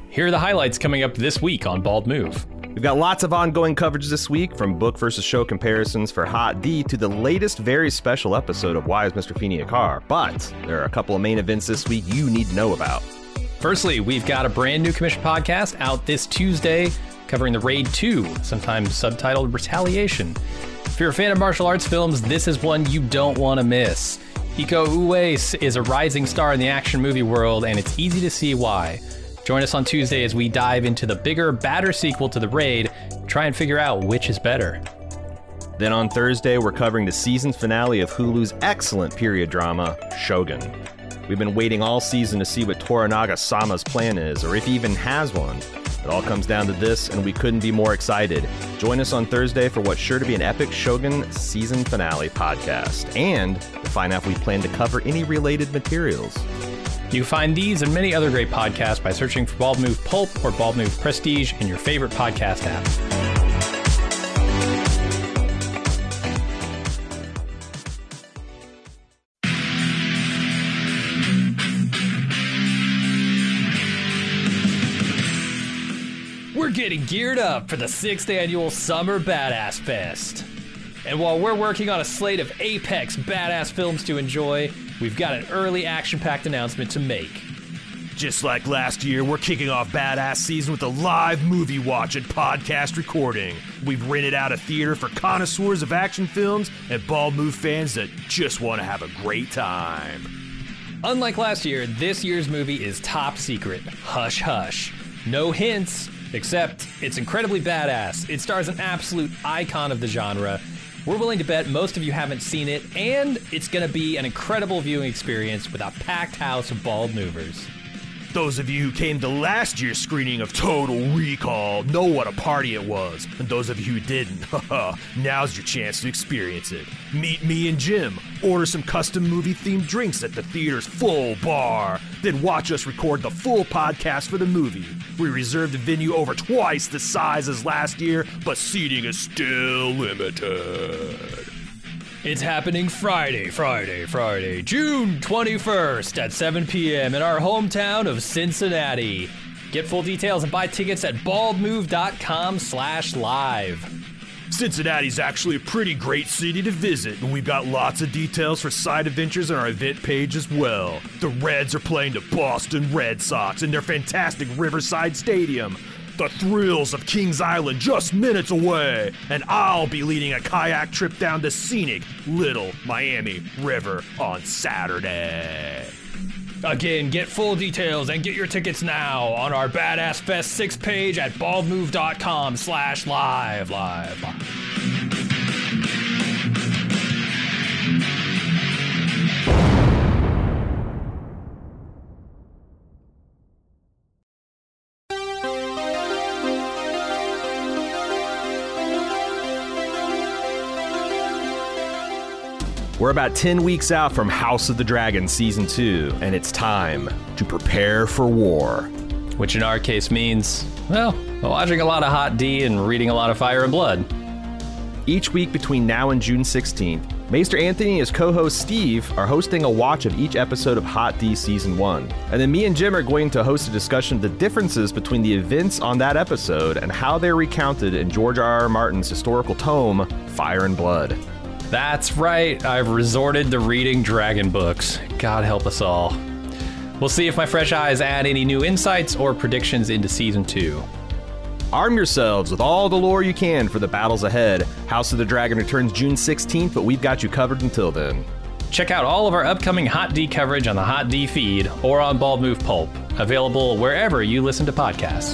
Here are the highlights coming up this week on Bald Move. We've got lots of ongoing coverage this week, from book versus show comparisons for Hot D to the latest very special episode of Why is Mr. Feeney a Car? But there are a couple of main events this week you need to know about. Firstly, we've got a brand new commission podcast out this Tuesday covering the Raid 2, sometimes subtitled Retaliation. If you're a fan of martial arts films, this is one you don't want to miss. Iko Uwais is a rising star in the action movie world, and it's easy to see why. Join us on Tuesday as we dive into the bigger, badder sequel to The Raid, try and figure out which is better. Then on Thursday, we're covering the season finale of Hulu's excellent period drama, Shogun. We've been waiting all season to see what Toranaga-sama's plan is, or if he even has one. It all comes down to this, and we couldn't be more excited. Join us on Thursday for what's sure to be an epic Shogun season finale podcast, and to find out if we plan to cover any related materials. You can find these and many other great podcasts by searching for Bald Move Pulp or Bald Move Prestige in your favorite podcast app. We're getting geared up for the 6th annual Summer Badass Fest. And while we're working on a slate of apex badass films to enjoy, we've got an early action-packed announcement to make. Just like last year, we're kicking off Badass Season with a live movie watch and podcast recording. We've rented out a theater for connoisseurs of action films and Bald Move fans that just want to have a great time. Unlike last year, this year's movie is top secret. Hush hush. No hints, except it's incredibly badass. It stars an absolute icon of the genre. We're willing to bet most of you haven't seen it, and it's going to be an incredible viewing experience with a packed house of bald movers. Those of you who came to last year's screening of Total Recall know what a party it was. And those of you who didn't, now's your chance to experience it. Meet me and Jim, order some custom movie-themed drinks at the theater's full bar, then watch us record the full podcast for the movie. We reserved the venue over twice the size as last year, but seating is still limited. It's happening Friday, June 21st at 7 p.m. in our hometown of Cincinnati. Get full details and buy tickets at baldmove.com/live. Cincinnati's actually a pretty great city to visit, and we've got lots of details for side adventures on our event page as well. The Reds are playing the Boston Red Sox in their fantastic Riverside Stadium. The thrills of Kings Island just minutes away, and I'll be leading a kayak trip down the scenic Little Miami River on Saturday. Again, get full details and get your tickets now on our Badass Fest 6 page at baldmove.com/live. We're about 10 weeks out from House of the Dragon Season 2, and it's time to prepare for war. Which in our case means, well, watching a lot of Hot D and reading a lot of Fire and Blood. Each week between now and June 16th, Maester Anthony and his co-host Steve are hosting a watch of each episode of Hot D Season 1. And then me and Jim are going to host a discussion of the differences between the events on that episode and how they're recounted in George R.R. Martin's historical tome, Fire and Blood. That's right, I've resorted to reading dragon books. God help us all. We'll see if my fresh eyes add any new insights or predictions into Season 2. Arm yourselves with all the lore you can for the battles ahead. House of the Dragon returns June 16th, but we've got you covered until then. Check out all of our upcoming Hot D coverage on the Hot D feed or on Bald Move Pulp, available wherever you listen to podcasts.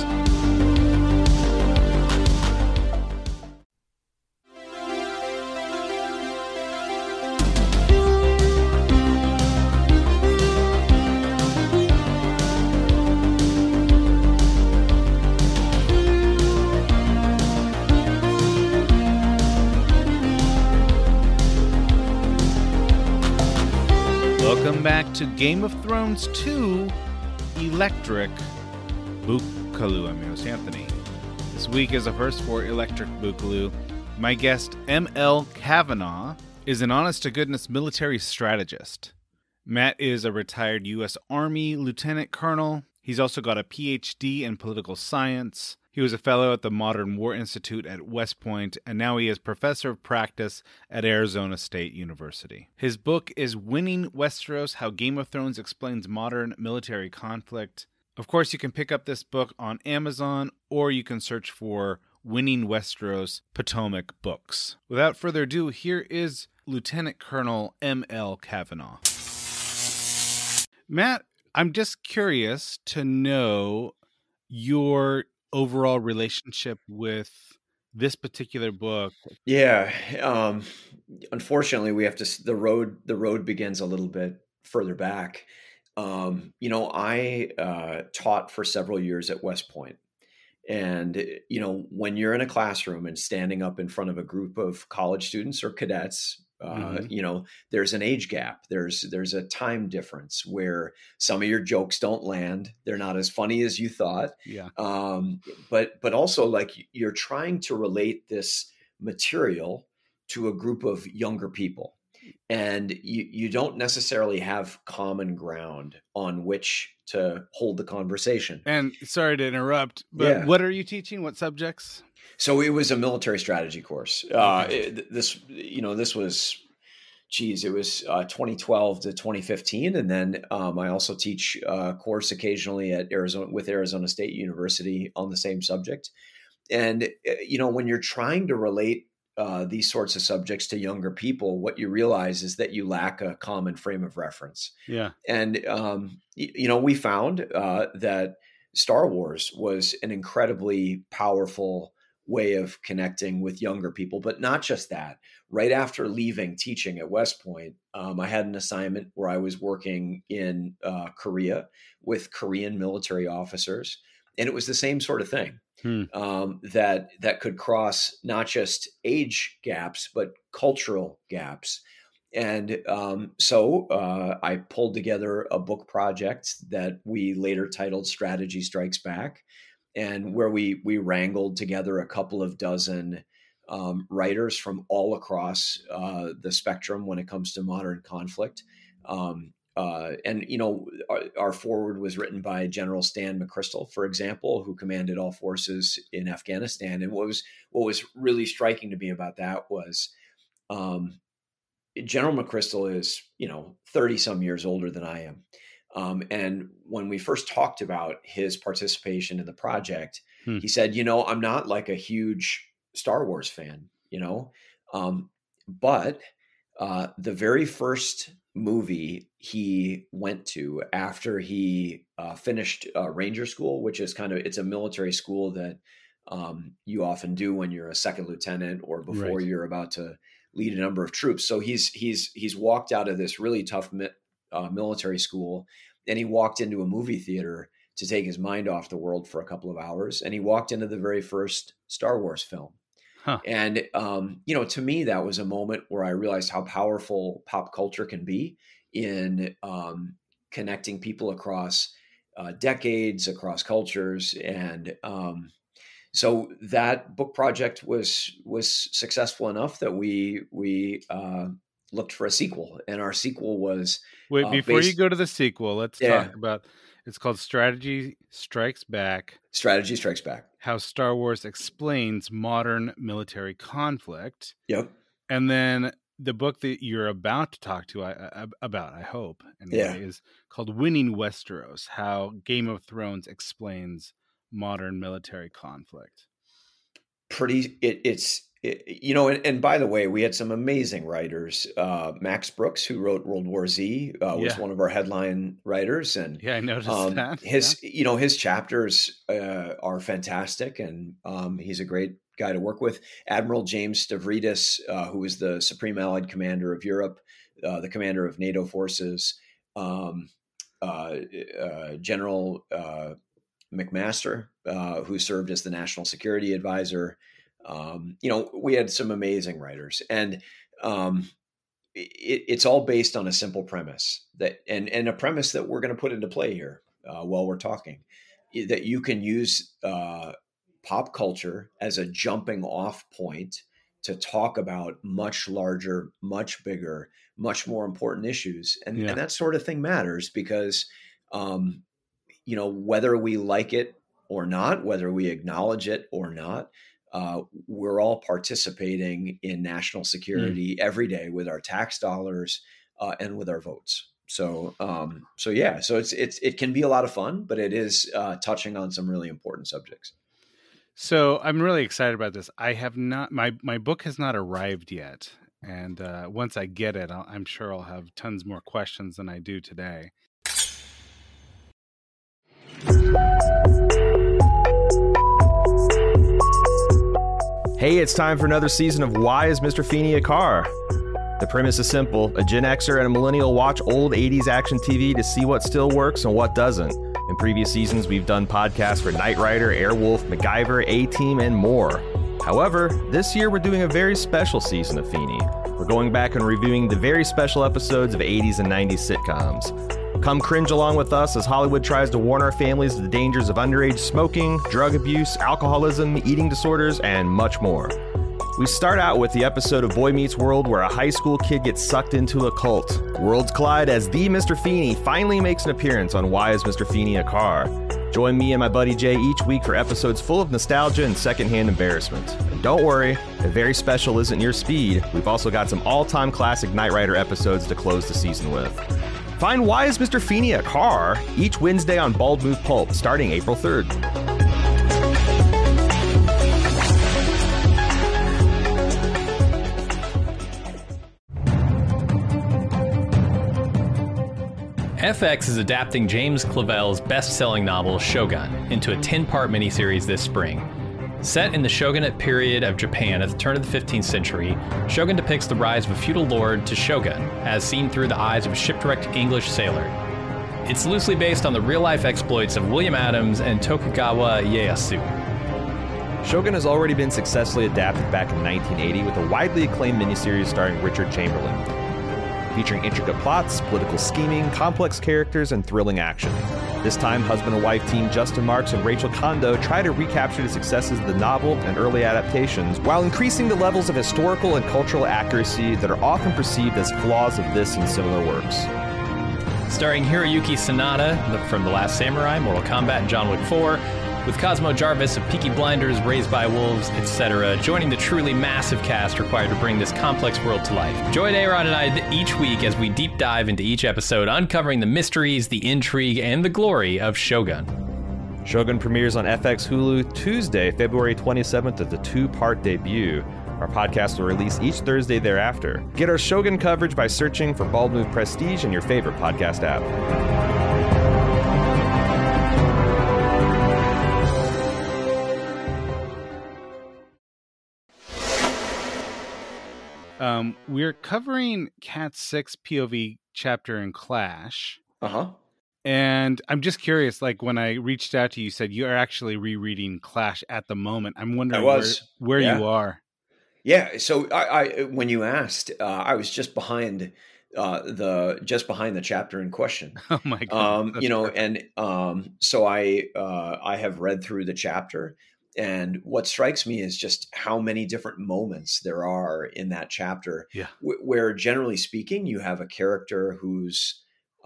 Welcome back to Game of Thrones 2, Electric Bookaloo. I'm your host, Anthony. This week is a first for Electric Bookaloo. My guest, M.L. Kavanaugh, is an honest-to-goodness military strategist. Matt is a retired U.S. Army lieutenant colonel. He's also got a PhD in political science. He was a fellow at the Modern War Institute at West Point, and now he is professor of practice at Arizona State University. His book is Winning Westeros: How Game of Thrones Explains Modern Military Conflict. Of course, you can pick up this book on Amazon, or you can search for Winning Westeros Potomac Books. Without further ado, here is Lieutenant Colonel M.L. Kavanaugh. Matt, I'm just curious to know your overall relationship with this particular book. Yeah. Unfortunately, we have to, the road begins a little bit further back. I taught for several years at West Point. And, when you're in a classroom and standing up in front of a group of college students or cadets, there's an age gap. There's a time difference where some of your jokes don't land. They're not as funny as you thought. Yeah. But also, like, you're trying to relate this material to a group of younger people. And you don't necessarily have common ground on which to hold the conversation. And sorry to interrupt, but What are you teaching? What subjects? So it was a military strategy course. This was 2012 to 2015. And then I also teach a course occasionally at Arizona State University on the same subject. And, when you're trying to relate these sorts of subjects to younger people, what you realize is that you lack a common frame of reference. Yeah. And, we found that Star Wars was an incredibly powerful way of connecting with younger people, but not just that. Right after leaving teaching at West Point, I had an assignment where I was working in Korea with Korean military officers, and it was the same sort of thing. That could cross not just age gaps, but cultural gaps. And so I pulled together a book project that we later titled Strategy Strikes Back, and where we wrangled together a couple of dozen writers from all across the spectrum when it comes to modern conflict. Our foreword was written by General Stan McChrystal, for example, who commanded all forces in Afghanistan. And what was really striking to me about that was General McChrystal is, 30 some years older than I am. And when we first talked about his participation in the project, he said, I'm not like a huge Star Wars fan, but the very first movie he went to after he finished Ranger School, which is it's a military school that you often do when you're a second lieutenant or before you're about to lead a number of troops. So he's walked out of this really tough military school, and he walked into a movie theater to take his mind off the world for a couple of hours. And he walked into the very first Star Wars film. Huh. And, to me, that was a moment where I realized how powerful pop culture can be in connecting people across decades, across cultures. And so that book project was successful enough that we looked for a sequel. And our sequel was... Wait, before you go to the sequel, let's talk about... It's called Strategy Strikes Back. Strategy Strikes Back. How Star Wars Explains Modern Military Conflict. Yep. And then the book that you're about to talk to about, I hope, anyway, is called Winning Westeros: How Game of Thrones Explains Modern Military Conflict. And by the way, we had some amazing writers. Max Brooks, who wrote World War Z, was one of our headline writers. And I noticed that. His chapters are fantastic, and he's a great guy to work with. Admiral James Stavridis, who was the Supreme Allied Commander of Europe, the commander of NATO forces, General McMaster, who served as the National Security Advisor. We had some amazing writers, and it's all based on a simple premise and a premise that we're going to put into play here while we're talking, that you can use pop culture as a jumping off point to talk about much larger, much bigger, much more important issues. And that sort of thing matters because, whether we like it or not, whether we acknowledge it or not, we're all participating in national security every day with our tax dollars and with our votes. So it can be a lot of fun, but it is touching on some really important subjects. So I'm really excited about this. I have not, my book has not arrived yet. And once I get it, I'm sure I'll have tons more questions than I do today. Hey, it's time for another season of Why is Mr. Feeney a Car? The premise is simple. A Gen Xer and a millennial watch old 80s action TV to see what still works and what doesn't. In previous seasons, we've done podcasts for Knight Rider, Airwolf, MacGyver, A-Team, and more. However, this year we're doing a very special season of Feeney. We're going back and reviewing the very special episodes of 80s and 90s sitcoms. Come cringe along with us as Hollywood tries to warn our families of the dangers of underage smoking, drug abuse, alcoholism, eating disorders, and much more. We start out with the episode of Boy Meets World where a high school kid gets sucked into a cult. Worlds collide as the Mr. Feeney finally makes an appearance on Why is Mr. Feeney a Car? Join me and my buddy Jay each week for episodes full of nostalgia and secondhand embarrassment. And don't worry, if very special isn't your speed, we've also got some all-time classic Knight Rider episodes to close the season with. Find Why is Mr. Feeney a Car? Each Wednesday on Bald Move Pulp, starting April 3rd. FX is adapting James Clavell's best-selling novel Shogun into a 10-part miniseries this spring. Set in the shogunate period of Japan at the turn of the 15th century, Shogun depicts the rise of a feudal lord to shogun, as seen through the eyes of a shipwrecked English sailor. It's loosely based on the real-life exploits of William Adams and Tokugawa Ieyasu. Shogun has already been successfully adapted back in 1980 with a widely acclaimed miniseries starring Richard Chamberlain, featuring intricate plots, political scheming, complex characters, and thrilling action. This time, husband and wife team Justin Marks and Rachel Kondo try to recapture the successes of the novel and early adaptations while increasing the levels of historical and cultural accuracy that are often perceived as flaws of this and similar works. Starring Hiroyuki Sanada from The Last Samurai, Mortal Kombat, and John Wick 4, with Cosmo Jarvis of Peaky Blinders, Raised by Wolves, etc., joining the truly massive cast required to bring this complex world to life. Join Aaron and I each week as we deep dive into each episode, uncovering the mysteries, the intrigue, and the glory of Shogun. Shogun premieres on FX Hulu Tuesday, February 27th as the 2-part debut. Our podcast will release each Thursday thereafter. Get our Shogun coverage by searching for Bald Move Prestige in your favorite podcast app. We're covering Cat 6 POV chapter in Clash. Uh-huh. And I'm just curious, like when I reached out to you, you said you are actually rereading Clash at the moment. I'm wondering where you are. Yeah. So I when you asked, I was just behind the chapter in question. Oh my God. So I have read through the chapter. And what strikes me is just how many different moments there are in that chapter, where generally speaking, you have a character who's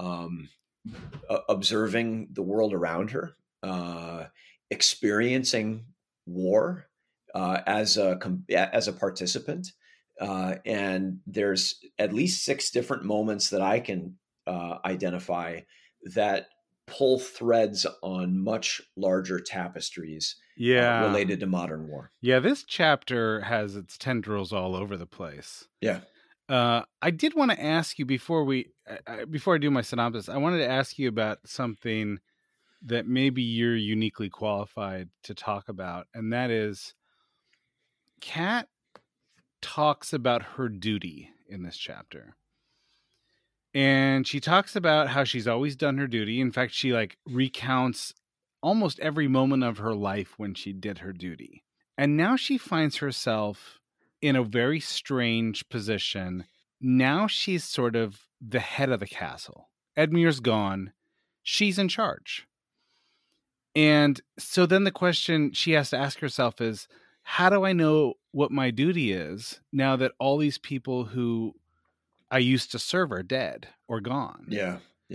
observing the world around her, experiencing war as a participant. And there's at least 6 different moments that I can identify that pull threads on much larger tapestries related to modern war. Yeah, this chapter has its tendrils all over the place. Yeah. I did want to ask you before I do my synopsis, I wanted to ask you about something that maybe you're uniquely qualified to talk about, and that is Kat talks about her duty in this chapter. And she talks about how she's always done her duty. In fact, she recounts almost every moment of her life when she did her duty. And now she finds herself in a very strange position. Now she's sort of the head of the castle. Edmure's gone. She's in charge. And so then the question she has to ask herself is, how do I know what my duty is now that all these people who I used to serve are dead or gone? Yeah. Yeah.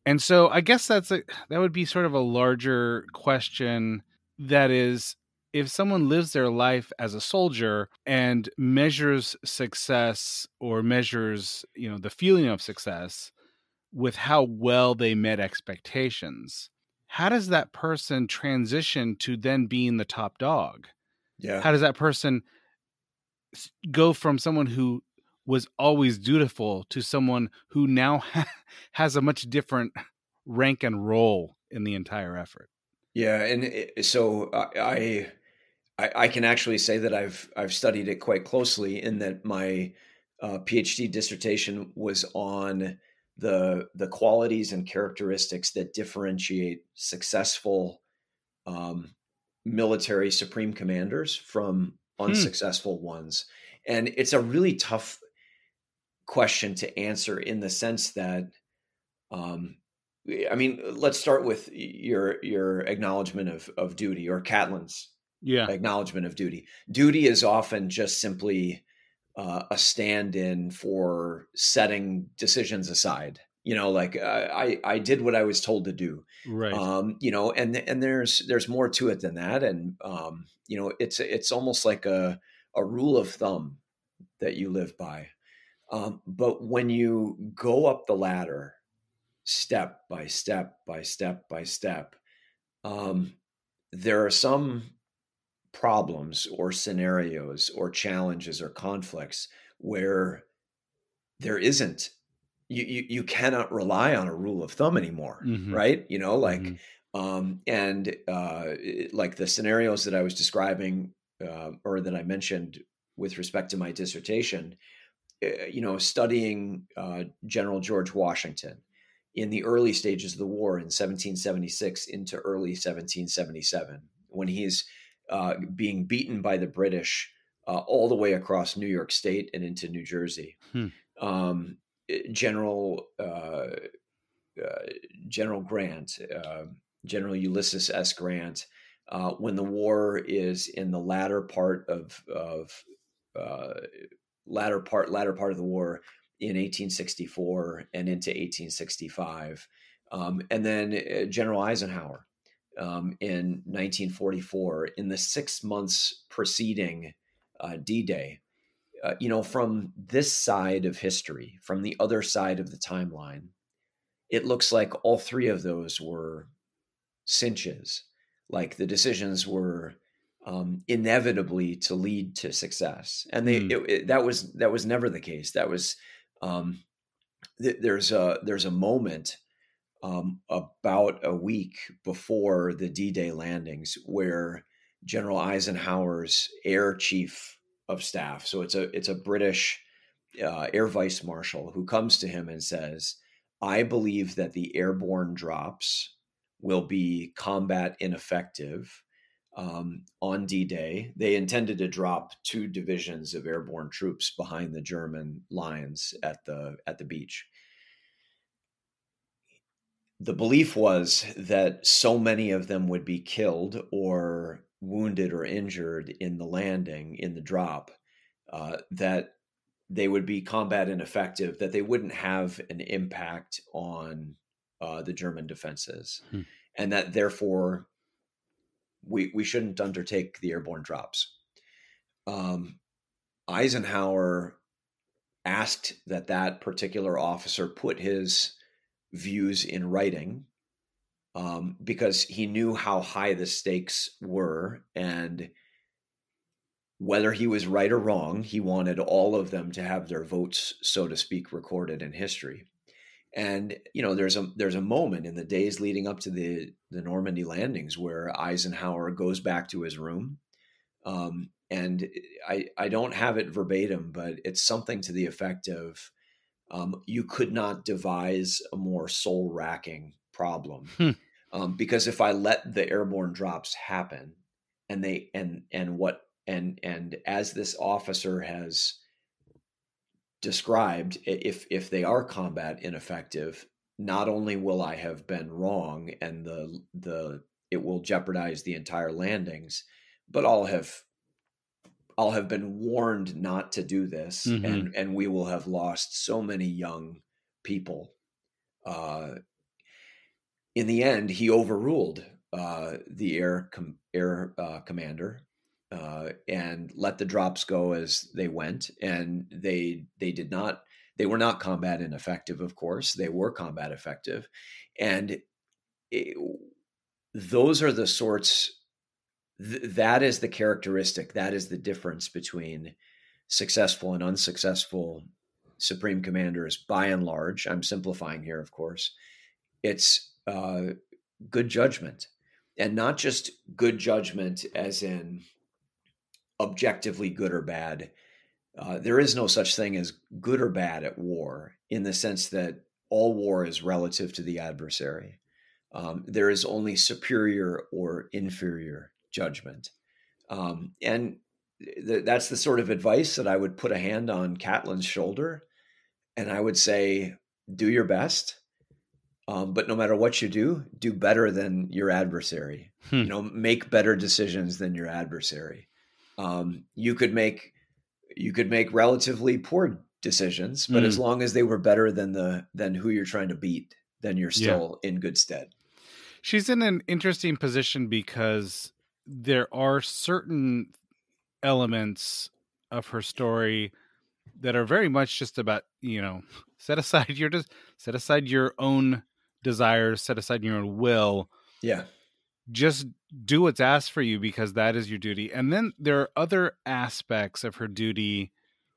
And so I guess that would be sort of a larger question. That is, if someone lives their life as a soldier and measures success or measures, the feeling of success with how well they met expectations, how does that person transition to then being the top dog? Yeah. How does that person go from someone who was always dutiful to someone who now has a much different rank and role in the entire effort? Yeah, and so I can actually say that I've studied it quite closely, in that my PhD dissertation was on the qualities and characteristics that differentiate successful military supreme commanders from unsuccessful ones. And it's a really tough question to answer, in the sense that let's start with your acknowledgement of duty, or Catlin's acknowledgement of duty. Duty is often just simply a stand-in for setting decisions aside. I did what I was told to do. Right. And there's more to it than that. And it's almost like a rule of thumb that you live by. But when you go up the ladder, step by step by step by step, there are some problems or scenarios or challenges or conflicts where there isn't, you cannot rely on a rule of thumb anymore. Right. Like the scenarios that I was describing, or that I mentioned with respect to my dissertation, studying General George Washington in the early stages of the war in 1776 into early 1777, when he's being beaten by the British all the way across New York State and into New Jersey. General Grant, General Ulysses S. Grant, when the war is in the latter part of the war in 1864 and into 1865, and then General Eisenhower in 1944, in the 6 months preceding D-Day. From this side of history, from the other side of the timeline, it looks like all three of those were cinches. Like the decisions were inevitably to lead to success, and that was never the case. That was there's a moment about a week before the D-Day landings where General Eisenhower's Air Chief of Staff, so it's a British Air Vice Marshal, who comes to him and says, "I believe that the airborne drops will be combat ineffective on D-Day." They intended to drop 2 divisions of airborne troops behind the German lines at the beach. The belief was that so many of them would be killed or wounded or injured in the landing, in the drop, that they would be combat ineffective, that they wouldn't have an impact on the German defenses, and that therefore we shouldn't undertake the airborne drops. Eisenhower asked that particular officer put his views in writing, because he knew how high the stakes were, and whether he was right or wrong, he wanted all of them to have their votes, so to speak, recorded in history. And there's a moment in the days leading up to the Normandy landings where Eisenhower goes back to his room, and I don't have it verbatim, but it's something to the effect of, you could not devise a more soul-racking problem, because if I let the airborne drops happen, and as this officer has described, if they are combat ineffective, not only will I have been wrong and it will jeopardize the entire landings, but I'll have been warned not to do this, and we will have lost so many young people. in the end, he overruled the air commander and let the drops go as they went, and they did not. They were not combat ineffective, of course. They were combat effective, and those are the sorts. That is the characteristic. That is the difference between successful and unsuccessful Supreme Commanders. By and large, I'm simplifying here, of course. It's good judgment, and not just good judgment as in objectively good or bad. There is no such thing as good or bad at war, in the sense that all war is relative to the adversary. There is only superior or inferior judgment. And that's the sort of advice that I would put a hand on Catelyn's shoulder, and I would say, do your best. But no matter what you do better than your adversary. Make better decisions than your adversary. You could make relatively poor decisions, but as long as they were better than who you're trying to beat, then you're still in good stead. She's in an interesting position because there are certain elements of her story that are very much just about, set aside your own desires, set aside your own will. Yeah. Just do what's asked for you because that is your duty. And then there are other aspects of her duty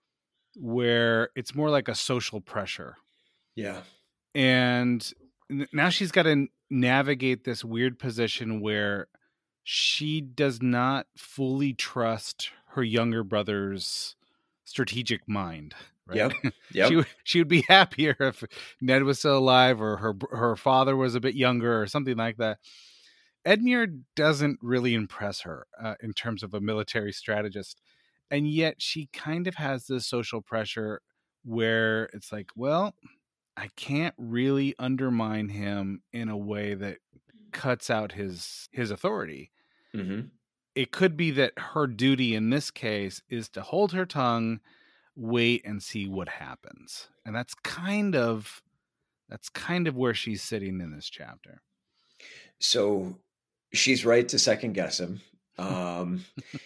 where it's more like a social pressure. Yeah. And now she's got to navigate this weird position where she does not fully trust her younger brother's strategic mind. Right? Yep. She would be happier if Ned was still alive, or her father was a bit younger, or something like that. Edmure doesn't really impress her in terms of a military strategist, and yet she kind of has this social pressure where it's like, well, I can't really undermine him in a way that cuts out his authority. Mm-hmm. It could be that her duty in this case is to hold her tongue, wait and see what happens. And that's kind of where she's sitting in this chapter. So she's right to second guess him. I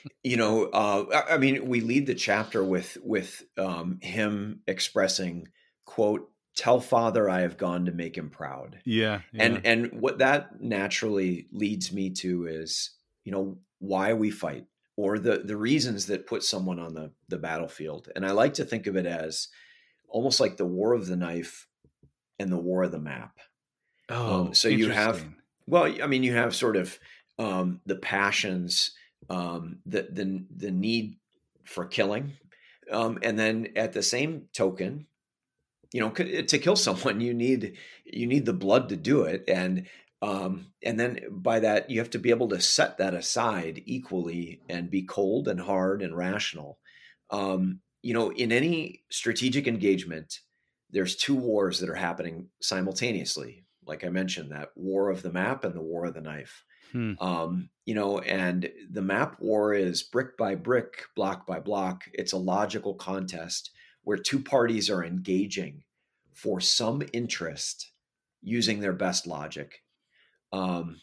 mean, we lead the chapter with him expressing, quote, "Tell father I have gone to make him proud." Yeah. And what that naturally leads me to is, why we fight, or the reasons that put someone on the battlefield. And I like to think of it as almost like the war of the knife and the war of the map. So you have, you have sort of the passions, the need for killing. And then at the same token, to kill someone, you need the blood to do it. And then by that, you have to be able to set that aside equally and be cold and hard and rational. In any strategic engagement, there's two wars that are happening simultaneously. Like I mentioned, that war of the map and the war of the knife. And the map war is brick by brick, block by block. It's a logical contest where two parties are engaging for some interest using their best logic. The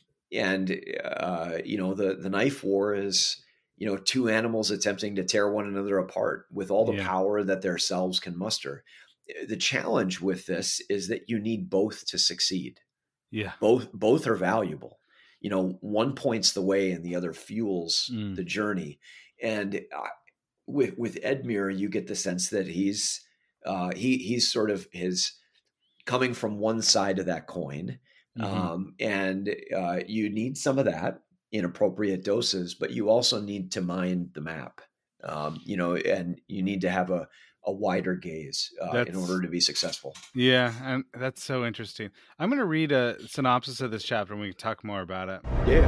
knife war is, two animals attempting to tear one another apart with all the power that their selves can muster. The challenge with this is that you need both to succeed. Yeah. Both are valuable. One points the way and the other fuels the journey. And with Edmure, you get the sense that he's sort of coming from one side of that coin. And you need some of that in appropriate doses, but you also need to mind the map, and you need to have a wider gaze in order to be successful. Yeah, and that's so interesting. I'm going to read a synopsis of this chapter and we can talk more about it. Yeah.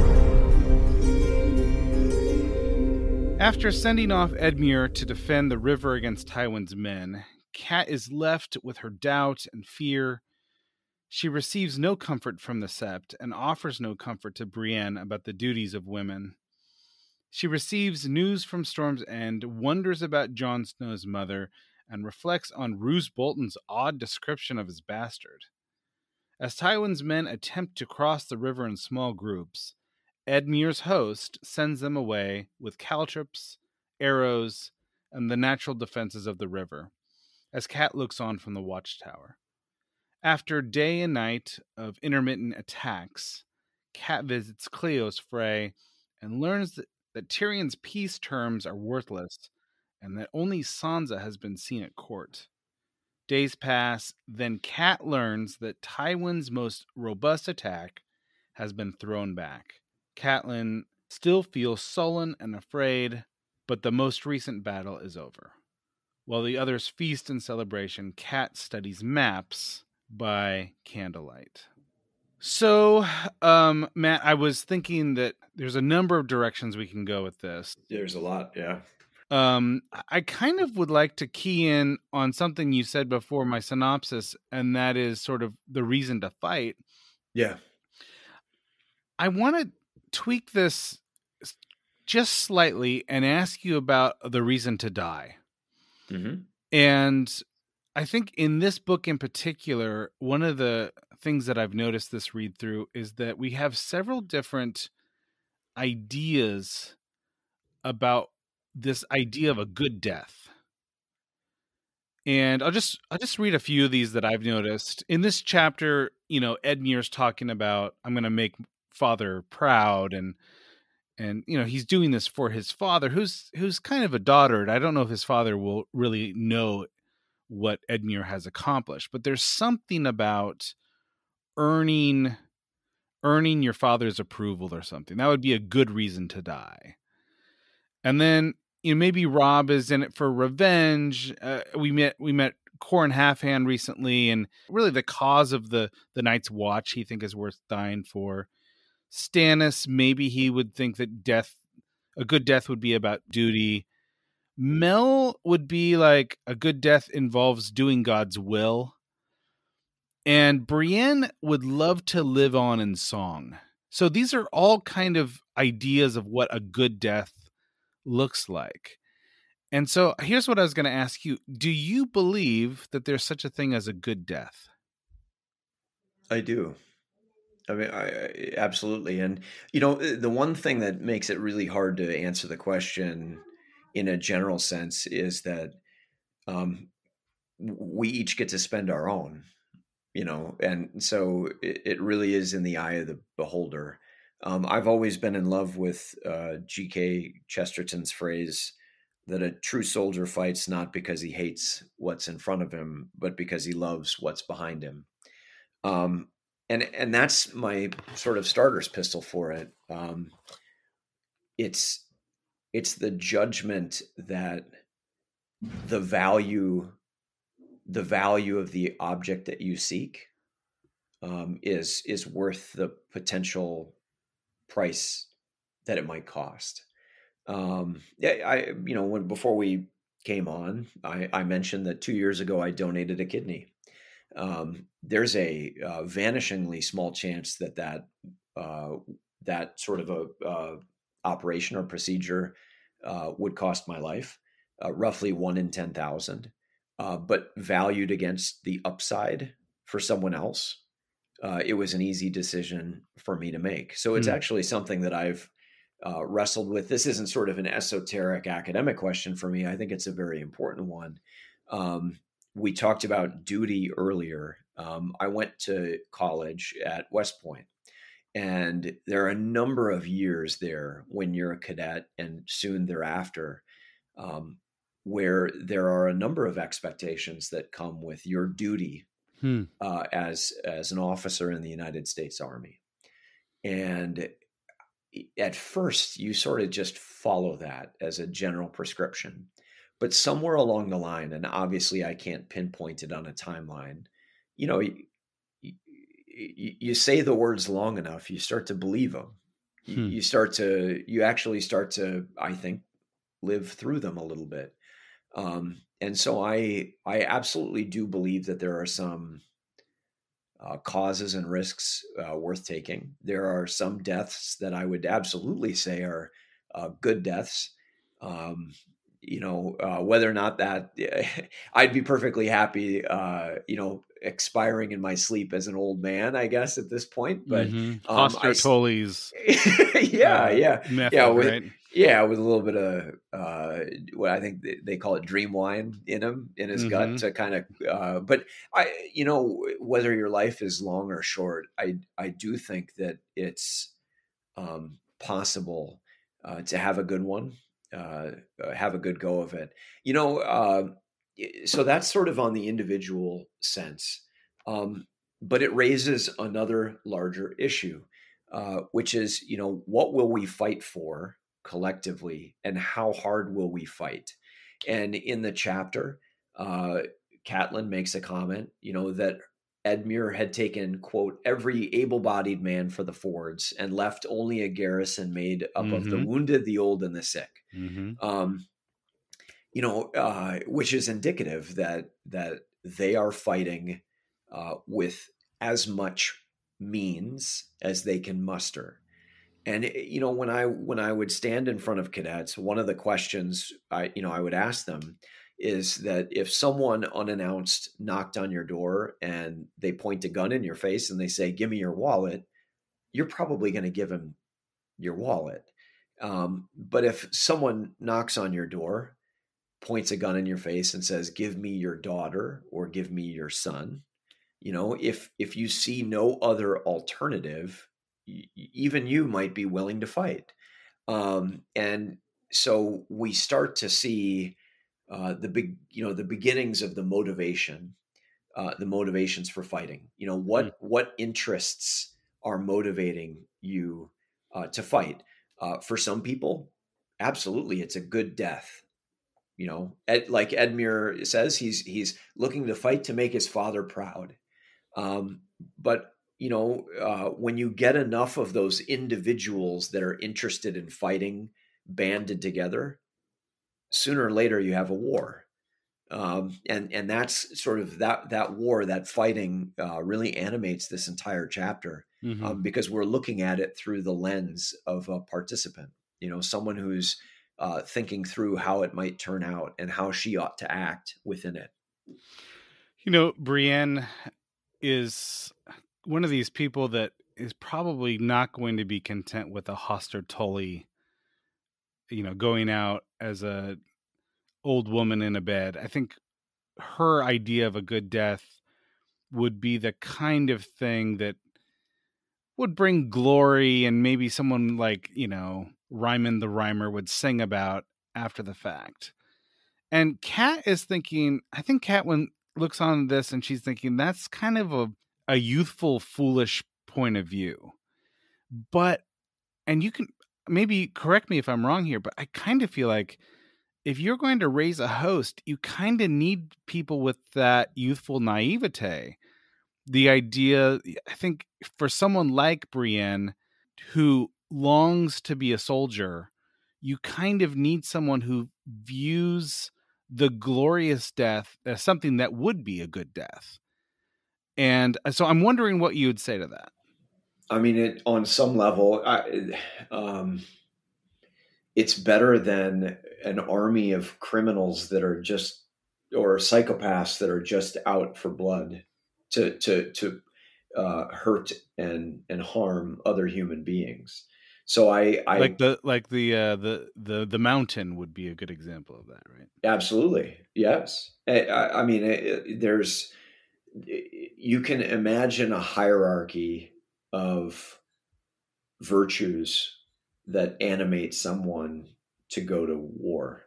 After sending off Edmure to defend the river against Tywin's men, Cat is left with her doubt and fear. She receives no comfort from the Sept and offers no comfort to Brienne about the duties of women. She receives news from Storm's End, wonders about Jon Snow's mother, and reflects on Roose Bolton's odd description of his bastard. As Tywin's men attempt to cross the river in small groups, Edmure's host sends them away with caltrops, arrows, and the natural defenses of the river, as Cat looks on from the watchtower. After day and night of intermittent attacks, Cat visits Cleo's Frey and learns that Tyrion's peace terms are worthless and that only Sansa has been seen at court. Days pass, then Cat learns that Tywin's most robust attack has been thrown back. Catelyn still feels sullen and afraid, but the most recent battle is over. While the others feast in celebration, Cat studies maps by candlelight. So, Matt, I was thinking that there's a number of directions we can go with this. There's a lot, yeah. I kind of would like to key in on something you said before my synopsis, and that is sort of the reason to fight. Yeah. I want to tweak this just slightly and ask you about the reason to die. Mm-hmm. And I think in this book in particular, one of the things that I've noticed this read through is that we have several different ideas about this idea of a good death. And I'll just read a few of these that I've noticed. In this chapter, Edmure's talking about, I'm going to make father proud, and he's doing this for his father, who's kind of a dotard. I don't know if his father will really know what Edmure has accomplished, but there's something about earning your father's approval or something. That would be a good reason to die. And then, maybe Robb is in it for revenge. We met Qhorin Halfhand recently, and really the cause of the Night's Watch he think is worth dying for. Stannis, maybe he would think that a good death would be about duty. Mel would be like a good death involves doing God's will. And Brienne would love to live on in song. So these are all kind of ideas of what a good death looks like. And so here's what I was going to ask you. Do you believe that there's such a thing as a good death? I do. I mean, I absolutely. And, the one thing that makes it really hard to answer the question in a general sense is that we each get to spend our own, and so it really is in the eye of the beholder. I've always been in love with G.K. Chesterton's phrase that a true soldier fights not because he hates what's in front of him, but because he loves what's behind him. And that's my sort of starter's pistol for it. It's the judgment that the value of the object that you seek is worth the potential price that it might cost. Before we came on, I mentioned that 2 years ago I donated a kidney. There's a vanishingly small chance that sort of a operation or procedure would cost my life, roughly 1 in 10,000, but valued against the upside for someone else. It was an easy decision for me to make. So it's actually something that I've wrestled with. This isn't sort of an esoteric academic question for me. I think it's a very important one. We talked about duty earlier. I went to college at West Point, and there are a number of years there when you're a cadet and soon thereafter, where there are a number of expectations that come with your duty as an officer in the United States Army. And at first, you sort of just follow that as a general prescription. But somewhere along the line, and obviously I can't pinpoint it on a timeline, you say the words long enough, you start to believe them. You actually start to, I think, live through them a little bit. And so I absolutely do believe that there are some causes and risks worth taking. There are some deaths that I would absolutely say are good deaths. whether or not that I'd be perfectly happy, expiring in my sleep as an old man, I guess at this point. But Hoster Tolley's method, with, right? Yeah, with a little bit of what I think they call it dream wine in his gut to kind of. But whether your life is long or short, I do think that it's possible to have a good one, have a good go of it. So that's sort of on the individual sense, but it raises another larger issue, which is what will we fight for collectively, and how hard will we fight? And in the chapter, Catelyn makes a comment, that Edmure had taken, quote, every able-bodied man for the fords and left only a garrison made up of the wounded, the old, and the sick. Which is indicative that they are fighting with as much means as they can muster. And when I would stand in front of cadets, one of the questions I would ask them is that if someone unannounced knocked on your door and they point a gun in your face and they say, "Give me your wallet," you're probably going to give them your wallet. But if someone knocks on your door, points a gun in your face and says, "Give me your daughter," or "Give me your son," if you see no other alternative, even you might be willing to fight. And so we start to see the beginnings of the motivation, the motivations for fighting. What interests are motivating you to fight? For some people, absolutely, it's a good death. Like Edmure says, he's looking to fight to make his father proud. But when you get enough of those individuals that are interested in fighting banded together, sooner or later you have a war. And that's sort of that war, that fighting really animates this entire chapter, because we're looking at it through the lens of a participant, someone who's thinking through how it might turn out and how she ought to act within it. Brienne is one of these people that is probably not going to be content with a Hoster Tully, going out as a old woman in a bed. I think her idea of a good death would be the kind of thing that would bring glory, and maybe someone like, Ryman the Rhymer would sing about after the fact. And Kat is thinking, I think Catelyn looks on this and she's thinking that's kind of a youthful, foolish point of view. But, and you can maybe correct me if I'm wrong here, but I kind of feel like if you're going to raise a host, you kind of need people with that youthful naivete. The idea, I think, for someone like Brienne, who longs to be a soldier, you kind of need someone who views the glorious death as something that would be a good death. And so I'm wondering what you would say to that. I mean, on some level, it's better than an army of criminals that are or psychopaths that are just out for blood to hurt and harm other human beings. So I like the Mountain would be a good example of that, right? Absolutely, yes. I mean, you can imagine a hierarchy of virtues that animate someone to go to war.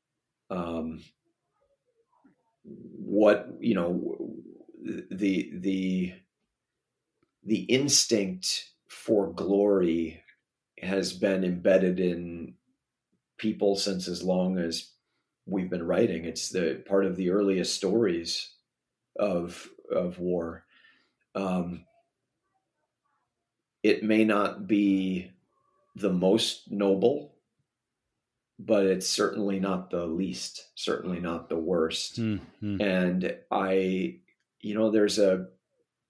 The instinct for glory has been embedded in people since as long as we've been writing. It's the part of the earliest stories of war. It may not be the most noble, but it's certainly not the least, certainly not the worst. Mm-hmm. And there's an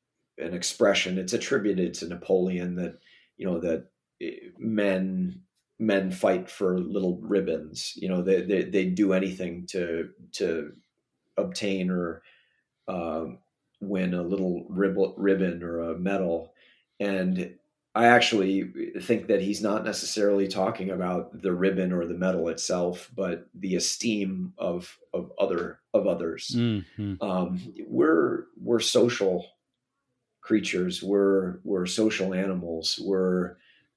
expression, it's attributed to Napoleon that men men fight for little ribbons. You know, they do anything to obtain or win a little ribbon or a medal. And I actually think that he's not necessarily talking about the ribbon or the medal itself, but the esteem of others. We're social creatures. We're social animals. We're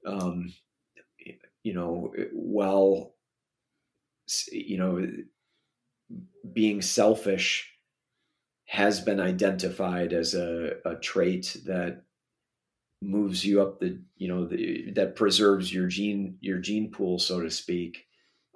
being selfish has been identified as a trait that moves you up that preserves your gene pool, so to speak.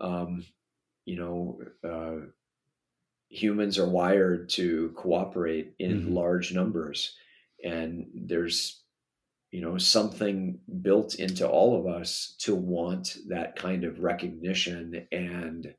Humans are wired to cooperate in large numbers, and there's something built into all of us to want that kind of recognition and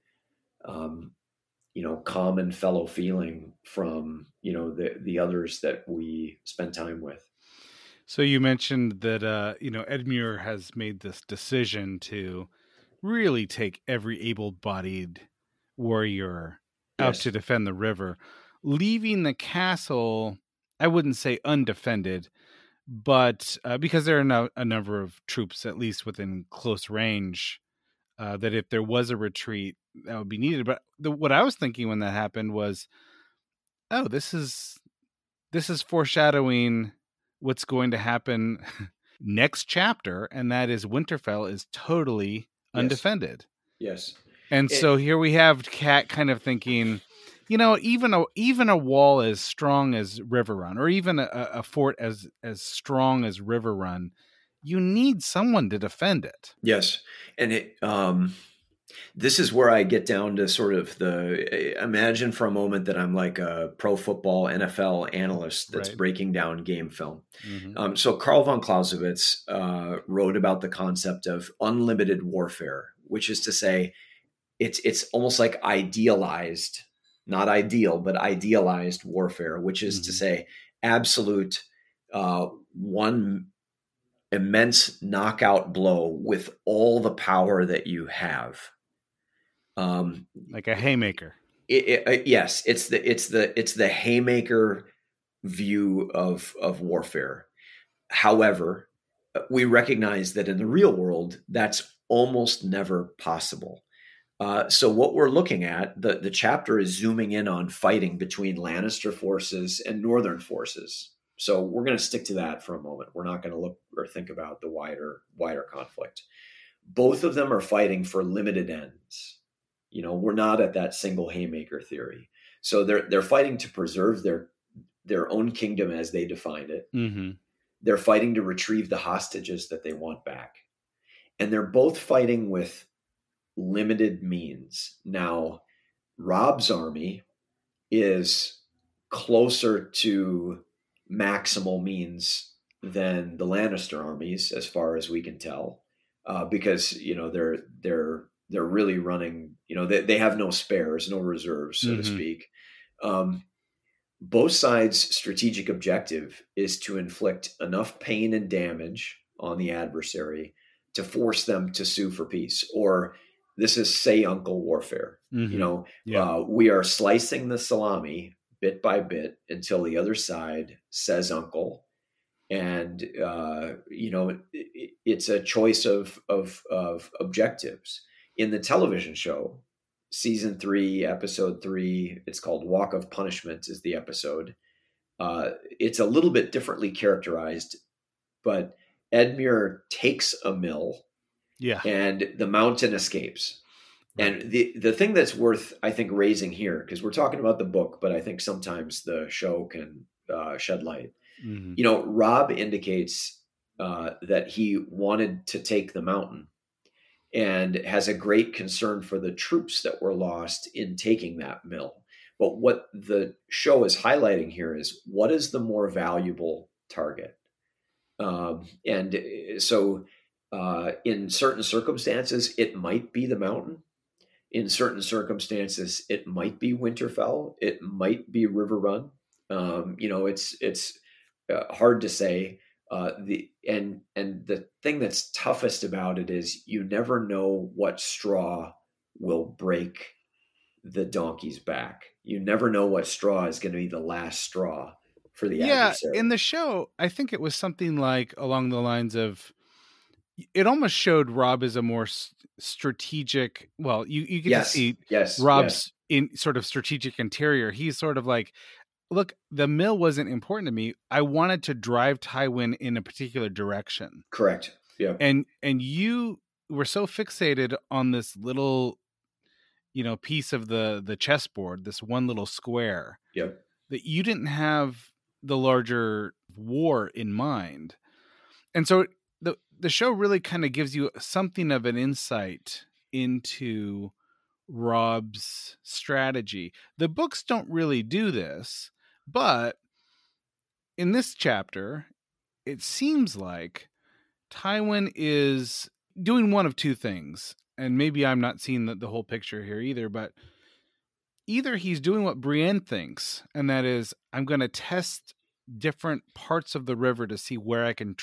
common fellow feeling from the others that we spend time with. So you mentioned that Edmure has made this decision to really take every able-bodied warrior out to defend the river, leaving the castle, I wouldn't say undefended, but because there are a number of troops, at least within close range, that if there was a retreat, that would be needed. But what I was thinking when that happened was, oh, this is foreshadowing what's going to happen next chapter, and that is Winterfell is totally undefended. Yes. And so here we have Cat kind of thinking, even a wall as strong as Riverrun, or even a fort as strong as Riverrun, you need someone to defend it. Yes. And this is where I get down to sort of imagine for a moment that I'm like a pro football NFL analyst that's breaking down game film. So Karl von Clausewitz wrote about the concept of unlimited warfare, which is to say it's almost like idealized, not ideal, but idealized warfare, which is to say absolute one immense knockout blow with all the power that you have. Like a haymaker. Yes, it's the haymaker view of warfare. However, we recognize that in the real world, that's almost never possible. So what we're looking at, the chapter is zooming in on fighting between Lannister forces and Northern forces. So we're going to stick to that for a moment. We're not going to look or think about the wider conflict. Both of them are fighting for limited ends. We're not at that single haymaker theory. So they're fighting to preserve their own kingdom as they defined it. They're fighting to retrieve the hostages that they want back. And they're both fighting with limited means. Now, Robb's army is closer to maximal means than the Lannister armies, as far as we can tell, because they're really running. They have no spares, no reserves, so to speak. Both sides' strategic objective is to inflict enough pain and damage on the adversary to force them to sue for peace, or this is say uncle warfare. We are slicing the salami bit by bit until the other side says uncle. And, it's a choice of objectives. In the television show, season 3, episode 3, it's called Walk of Punishment is the episode. It's a little bit differently characterized, but Edmure takes a mill and the mountain escapes. And the thing that's worth, I think, raising here, because we're talking about the book, but I think sometimes the show can shed light. Robb indicates that he wanted to take the mountain and has a great concern for the troops that were lost in taking that mill. But what the show is highlighting here is what is the more valuable target? And so in certain circumstances, it might be the mountain. In certain circumstances, it might be Winterfell. It might be Riverrun. It's hard to say. The thing that's toughest about it is you never know what straw will break the donkey's back. You never know what straw is going to be the last straw for the adversary. In the show, I think it was something like along the lines of, it almost showed Robb as a more strategic. Well, you get to see Robb's in sort of strategic interior. He's sort of like, look, the mill wasn't important to me. I wanted to drive Tywin in a particular direction. Correct. Yeah. And you were so fixated on this little, piece of the chessboard, this one little square, that you didn't have the larger war in mind. And so the show really kind of gives you something of an insight into Robb's strategy. The books don't really do this, but in this chapter, it seems like Tywin is doing one of two things. And maybe I'm not seeing the whole picture here either, but either he's doing what Brienne thinks, and that is, I'm going to test different parts of the river to see where I can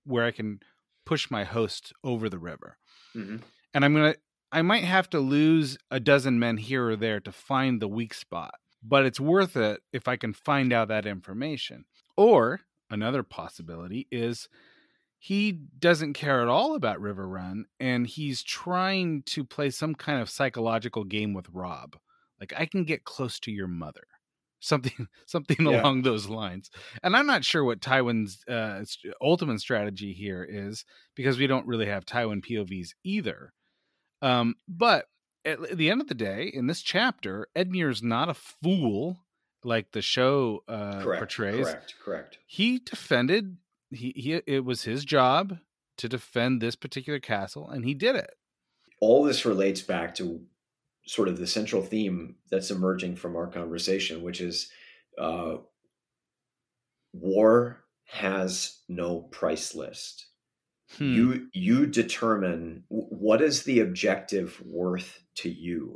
push my host over the river. Mm-hmm. And I might have to lose a dozen men here or there to find the weak spot, but it's worth it if I can find out that information. Or another possibility is he doesn't care at all about River Run, and he's trying to play some kind of psychological game with Robb. Like, I can get close to your mother. Something along those lines. And I'm not sure what Tywin's ultimate strategy here is, because we don't really have Tywin POVs either. But at the end of the day, in this chapter, Edmure's not a fool like the show portrays. Correct. He defended. It was his job to defend this particular castle, and he did it. All this relates back to sort of the central theme that's emerging from our conversation, which is war has no price list. You determine what is the objective worth to you.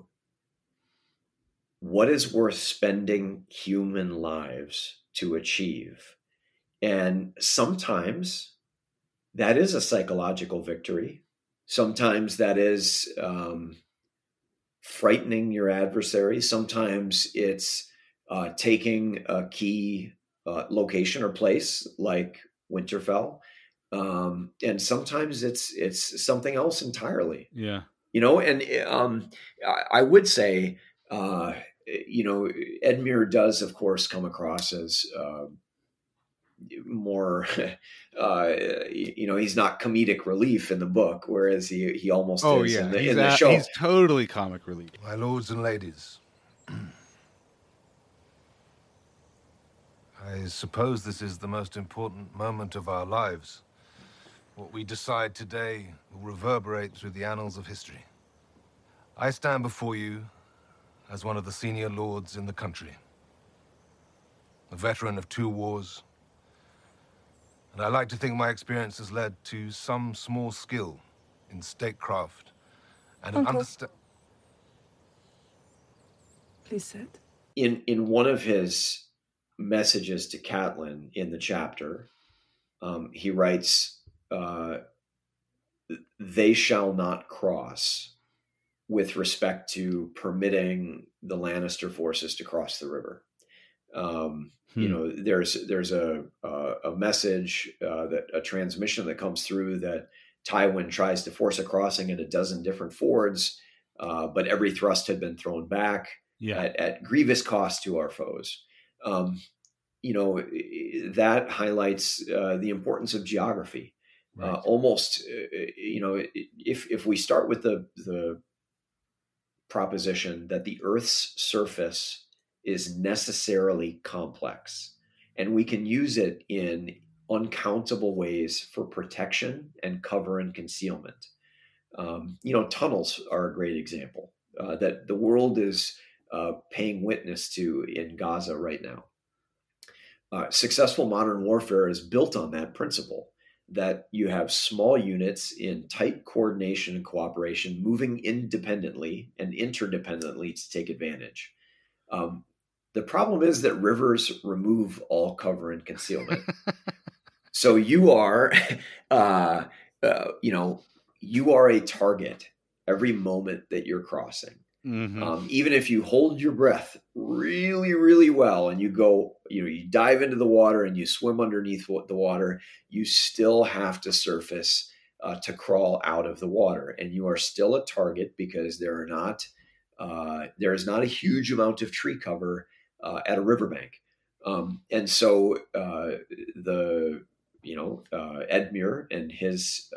What is worth spending human lives to achieve? And sometimes that is a psychological victory. Sometimes that is frightening your adversary. Sometimes it's taking a key location or place like Winterfell. And sometimes it's something else entirely. Yeah. And I would say, Edmure does, of course, come across as more, he's not comedic relief in the book, whereas he almost is in the show. He's totally comic relief. My lords and ladies, I suppose this is the most important moment of our lives. What we decide today will reverberate through the annals of history. I stand before you as one of the senior lords in the country, a veteran of 2 wars, and I like to think my experience has led to some small skill in statecraft and an understanding. Please sit. In one of his messages to Catelyn in the chapter, he writes, "They shall not cross," with respect to permitting the Lannister forces to cross the river. There's a message, a transmission that comes through that Tywin tries to force a crossing at a dozen different fords, but every thrust had been thrown back at grievous cost to our foes. That highlights the importance of geography. Right. If we start with the proposition that the Earth's surface is necessarily complex, and we can use it in uncountable ways for protection and cover and concealment. Tunnels are a great example that the world is paying witness to in Gaza right now. Successful modern warfare is built on that principle, that you have small units in tight coordination and cooperation moving independently and interdependently to take advantage. The problem is that rivers remove all cover and concealment. So you are, you are a target every moment that you're crossing. Even if you hold your breath really, really well and you go, you dive into the water and you swim underneath the water, you still have to surface to crawl out of the water. And you are still a target because there is not a huge amount of tree cover at a riverbank. And so Edmure and his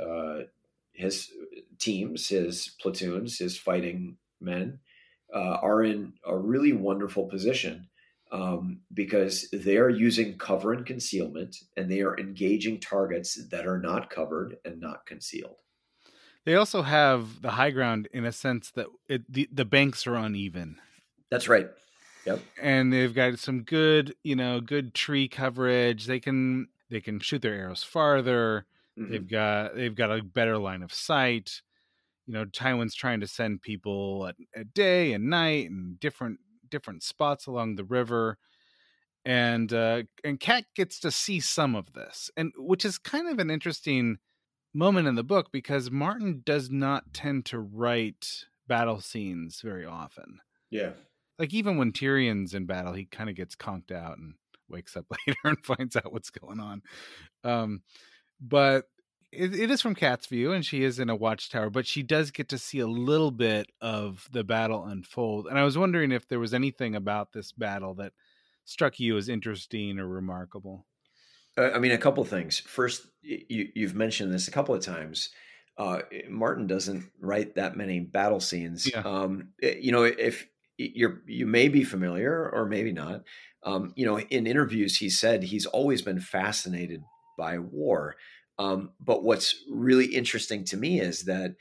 teams, his platoons, his fighting men are in a really wonderful position because they are using cover and concealment, and they are engaging targets that are not covered and not concealed. They also have the high ground in a sense that the banks are uneven. That's right. Yep. And they've got some good tree coverage. They can shoot their arrows farther. Mm-hmm. They've got a better line of sight. Tywin's trying to send people at day and night and different spots along the river. And Cat gets to see some of this, and which is kind of an interesting moment in the book because Martin does not tend to write battle scenes very often. Yeah. Like even when Tyrion's in battle, he kind of gets conked out and wakes up later and finds out what's going on. But it is from Kat's view, and she is in a watchtower, but she does get to see a little bit of the battle unfold. And I was wondering if there was anything about this battle that struck you as interesting or remarkable. A couple of things. First, you've mentioned this a couple of times. Martin doesn't write that many battle scenes. Yeah. If you may be familiar or maybe not. In interviews, he said he's always been fascinated by war. But what's really interesting to me is that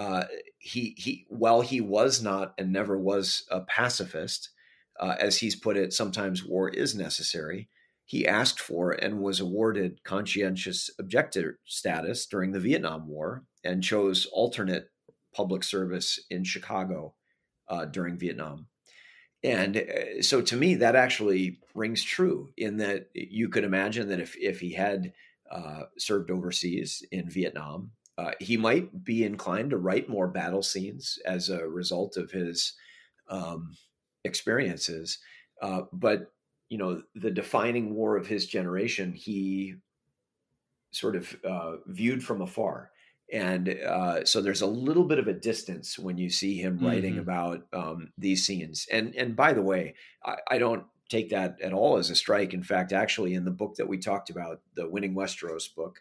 while he was not and never was a pacifist, as he's put it, sometimes war is necessary. He asked for and was awarded conscientious objector status during the Vietnam War and chose alternate public service in Chicago during Vietnam. And so to me, that actually rings true in that you could imagine that if he had served overseas in Vietnam, he might be inclined to write more battle scenes as a result of his experiences. But the defining war of his generation, he sort of viewed from afar. And so there's a little bit of a distance when you see him writing about these scenes. And by the way, I don't take that at all as a strike. In fact, actually, in the book that we talked about, the Winning Westeros book,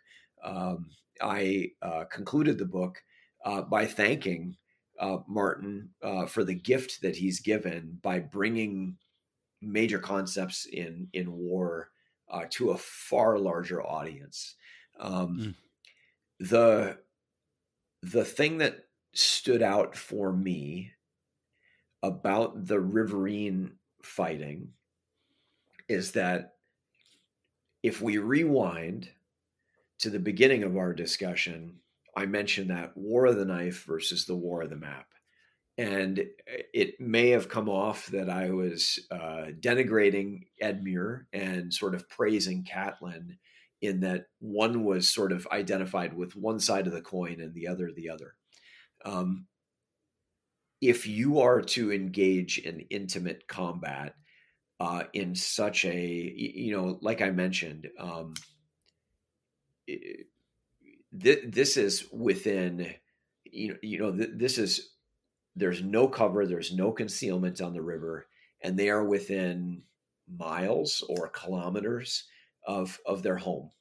I concluded the book by thanking Martin for the gift that he's given by bringing major concepts in war to a far larger audience. The thing that stood out for me about the Riverine fighting is that if we rewind to the beginning of our discussion, I mentioned that War of the Knife versus the War of the Map. And it may have come off that I was denigrating Edmure and sort of praising Catelyn in that one was sort of identified with one side of the coin and the other. If you are to engage in intimate combat in such a, like I mentioned, this is within, this is, there's no cover, there's no concealment on the river, and they are within miles or kilometers of their home.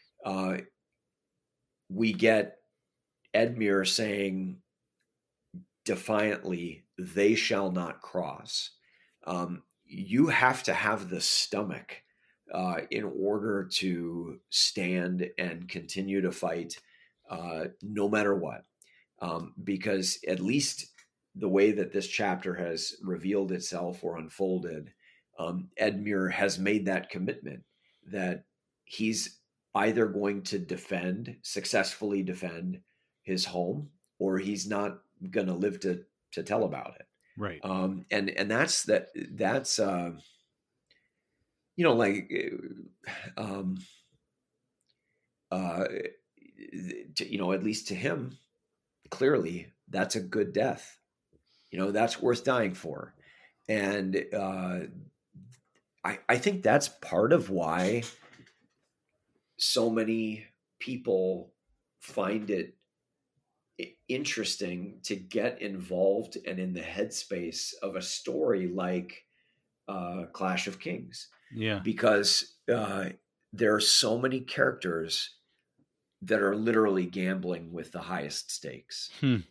We get Edmure saying defiantly, "They shall not cross." You have to have the stomach in order to stand and continue to fight no matter what. Because at least the way that this chapter has revealed itself or unfolded, Edmure has made that commitment that he's either going to successfully defend his home, or he's not going to live to tell about it. Right. And that's at least to him, clearly that's a good death. That's worth dying for. And I think that's part of why so many people find it interesting to get involved and in the headspace of a story like Clash of Kings. Yeah. Because there are so many characters that are literally gambling with the highest stakes.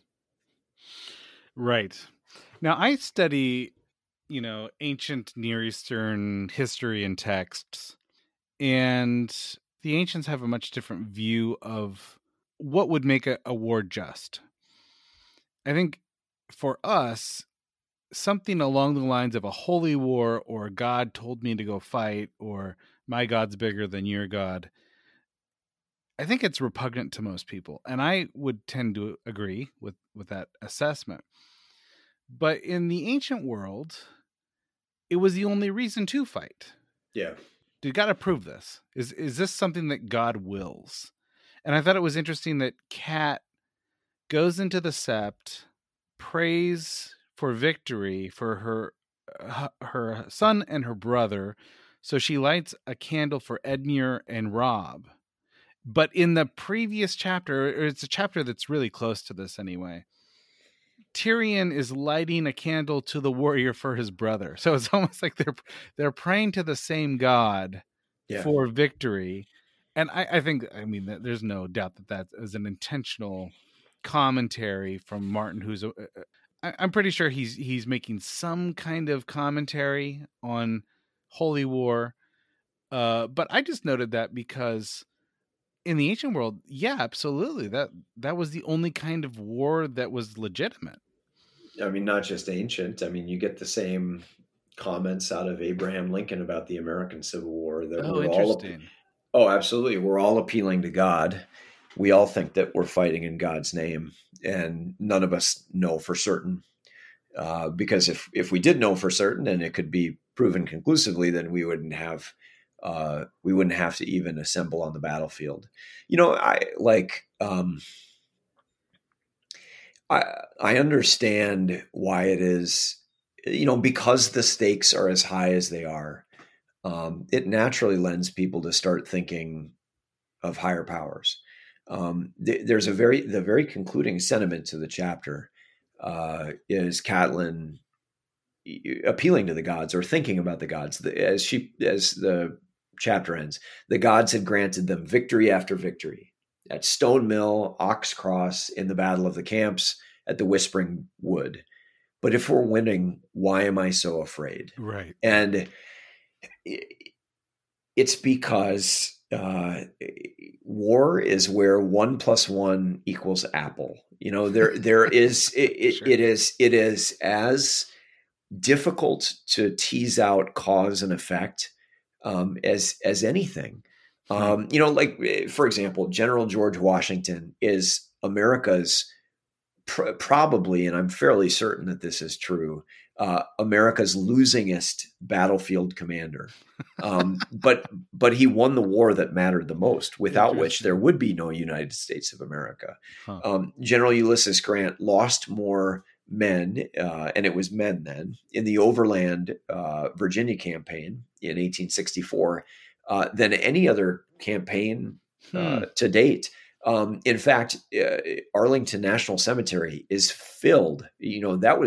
Right. Now, I study, ancient Near Eastern history and texts, and the ancients have a much different view of what would make a war just. I think for us, something along the lines of a holy war, or God told me to go fight, or my God's bigger than your God, I think it's repugnant to most people. And I would tend to agree with that assessment. But in the ancient world, it was the only reason to fight. Yeah. You got to prove this. Is this something that God wills? And I thought it was interesting that Kat goes into the Sept, prays for victory for her son and her brother. So she lights a candle for Edmure and Robb. But in the previous chapter, or it's a chapter that's really close to this anyway, Tyrion is lighting a candle to the warrior for his brother. So it's almost like they're praying to the same God for victory. And I think, there's no doubt that is an intentional commentary from Martin, who's I'm pretty sure he's making some kind of commentary on holy war. But I just noted that because in the ancient world, yeah, absolutely. That was the only kind of war that was legitimate. Not just ancient. You get the same comments out of Abraham Lincoln about the American Civil War. That interesting. Absolutely. We're all appealing to God. We all think that we're fighting in God's name, and none of us know for certain. Because if we did know for certain and it could be proven conclusively, then we wouldn't have to even assemble on the battlefield. I understand why it is, because the stakes are as high as they are. It naturally lends people to start thinking of higher powers. There's the very concluding sentiment to the chapter is Catelyn appealing to the gods or thinking about the gods as the chapter ends. The gods had granted them victory after victory at Stone Mill, Ox Cross, in the Battle of the Camps, at the Whispering Wood. But if we're winning, why am I so afraid? Right. And it's because war is where 1 + 1 = apple. There is Sure. it is as difficult to tease out cause and effect as anything. For example, General George Washington is America's probably, and I'm fairly certain that this is true, America's losingest battlefield commander. But he won the war that mattered the most, without which there would be no United States of America. General Ulysses Grant lost more men, and it was men then, in the Overland Virginia campaign in 1864 than any other campaign to date. In fact, Arlington National Cemetery is filled. It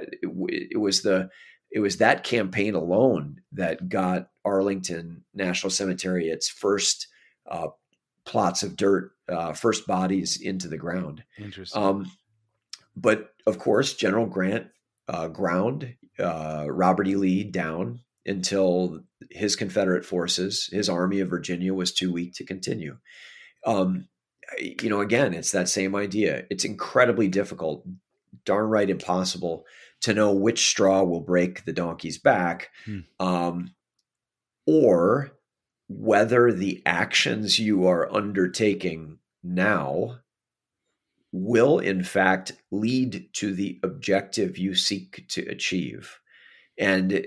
was that campaign alone that got Arlington National Cemetery its first plots of dirt, first bodies into the ground. Interesting. But of course, General Grant ground Robert E. Lee down until his Confederate forces, his Army of Virginia, was too weak to continue. Again, it's that same idea. It's incredibly difficult, darn right impossible, to know which straw will break the donkey's back, or whether the actions you are undertaking now will in fact lead to the objective you seek to achieve. And,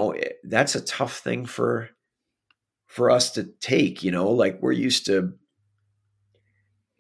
that's a tough thing for us to take, like we're used to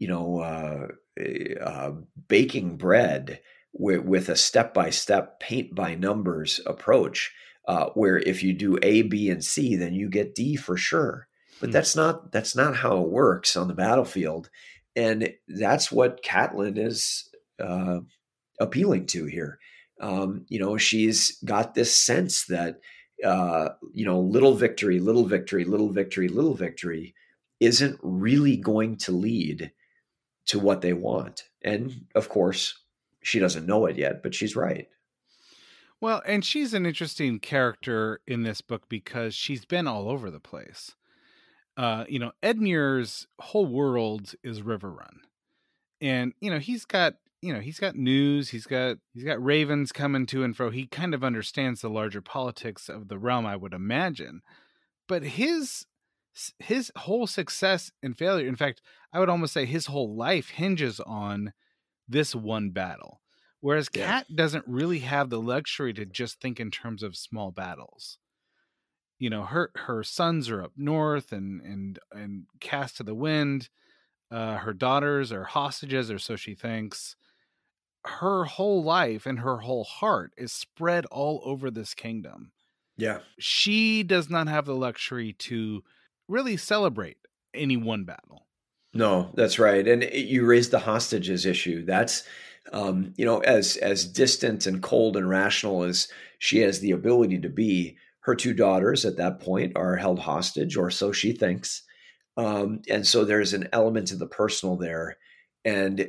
baking bread with a step-by-step paint by numbers approach, where if you do A, B, and C, then you get D for sure. But that's not how it works on the battlefield. And that's what Catelyn is appealing to here. She's got this sense that, little victory, little victory, little victory, little victory isn't really going to lead to what they want. And of course, she doesn't know it yet, but she's right. Well, and she's an interesting character in this book because she's been all over the place. Edmure's whole world is Riverrun. And, he's got news, he's got ravens coming to and fro. He kind of understands the larger politics of the realm, I would imagine. But his whole success and failure, in fact, I would almost say his whole life hinges on this one battle. Whereas Kat doesn't really have the luxury to just think in terms of small battles. Her sons are up north and cast to the wind. Her daughters are hostages, or so she thinks. Her whole life and her whole heart is spread all over this kingdom. Yeah. She does not have the luxury to really celebrate any one battle. No, that's right. And you raised the hostages issue. That's, as distant and cold and rational as she has the ability to be, her two daughters at that point are held hostage, or so she thinks. And so there's an element of the personal there. And,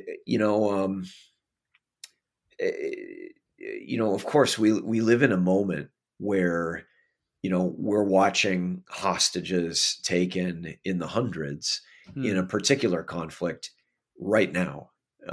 of course, we live in a moment where, we're watching hostages taken in the hundreds in a particular conflict right now.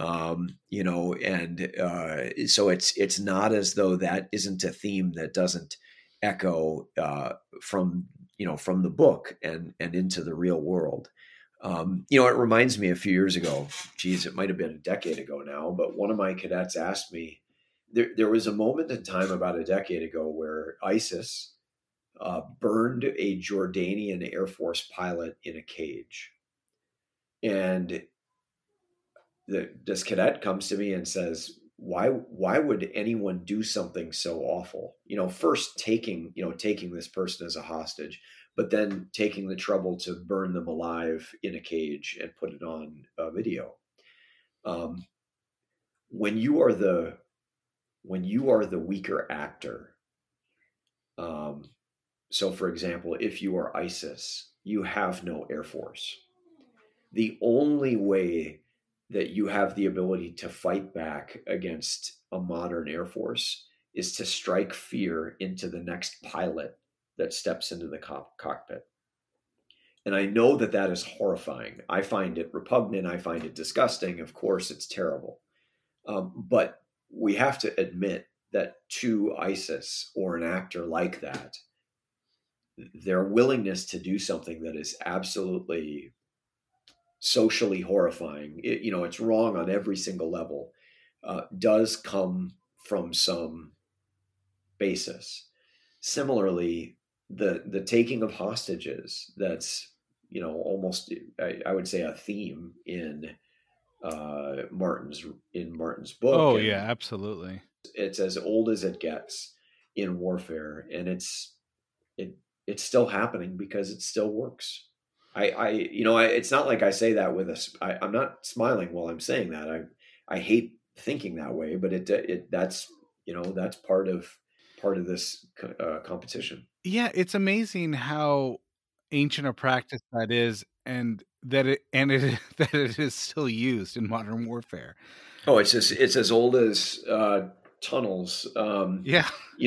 So it's not as though that isn't a theme that doesn't echo from the book and into the real world. It reminds me a few years ago, it might've been a decade ago now, but one of my cadets asked me, there was a moment in time about a decade ago where ISIS burned a Jordanian Air Force pilot in a cage. And this cadet comes to me and says, why would anyone do something so awful? First taking this person as a hostage, but then taking the trouble to burn them alive in a cage and put it on video. When you are the weaker actor, so for example, if you are ISIS, you have no Air Force. The only way that you have the ability to fight back against a modern Air Force is to strike fear into the next pilot that steps into the cockpit. And I know that is horrifying. I find it repugnant. I find it disgusting. Of course, it's terrible. But we have to admit that to ISIS or an actor like that, their willingness to do something that is absolutely socially horrifying, it's wrong on every single level, does come from some basis. Similarly, the taking of hostages, that's, almost, I would say, a theme in Martin's book. Oh, yeah, absolutely. It's as old as it gets in warfare, and it's still happening because it still works. It's not like I say that I'm not smiling while I'm saying that. I hate thinking that way, but that's part of this competition. Yeah, it's amazing how ancient a practice that is, and that it is still used in modern warfare. Oh, it's as old as tunnels. Yeah,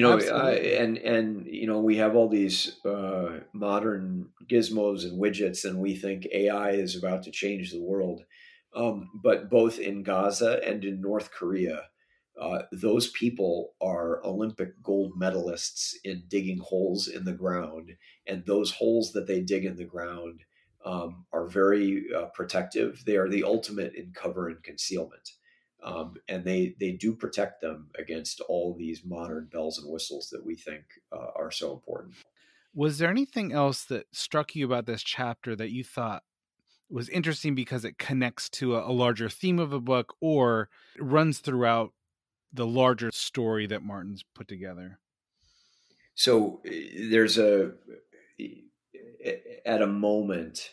and we have all these modern gizmos and widgets, and we think AI is about to change the world. But both in Gaza and in North Korea, those people are Olympic gold medalists in digging holes in the ground, and those holes that they dig in the ground are very protective. They are the ultimate in cover and concealment. And they do protect them against all these modern bells and whistles that we think are so important. Was there anything else that struck you about this chapter that you thought was interesting because it connects to a larger theme of a book or runs throughout the larger story that Martin's put together. So there's at a moment,